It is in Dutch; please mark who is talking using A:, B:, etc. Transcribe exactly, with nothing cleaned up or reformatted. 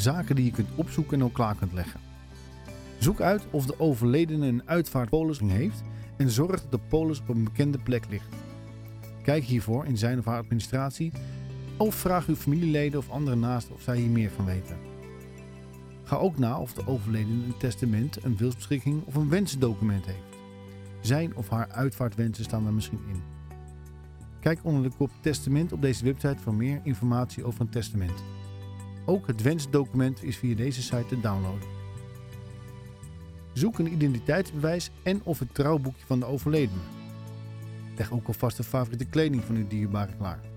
A: Zaken die je kunt opzoeken en al klaar kunt leggen. Zoek uit of de overledene een uitvaartpolis heeft en zorg dat de polis op een bekende plek ligt. Kijk hiervoor in zijn of haar administratie of vraag uw familieleden of andere naasten of zij hier meer van weten. Ga ook na of de overledene een testament, een wilsbeschikking of een wensendocument heeft. Zijn of haar uitvaartwensen staan daar misschien in. Kijk onder de kop testament op deze website voor meer informatie over een testament. Ook het wensdocument is via deze site te downloaden. Zoek een identiteitsbewijs en of het trouwboekje van de overledene. Leg ook alvast de favoriete kleding van uw dierbare klaar.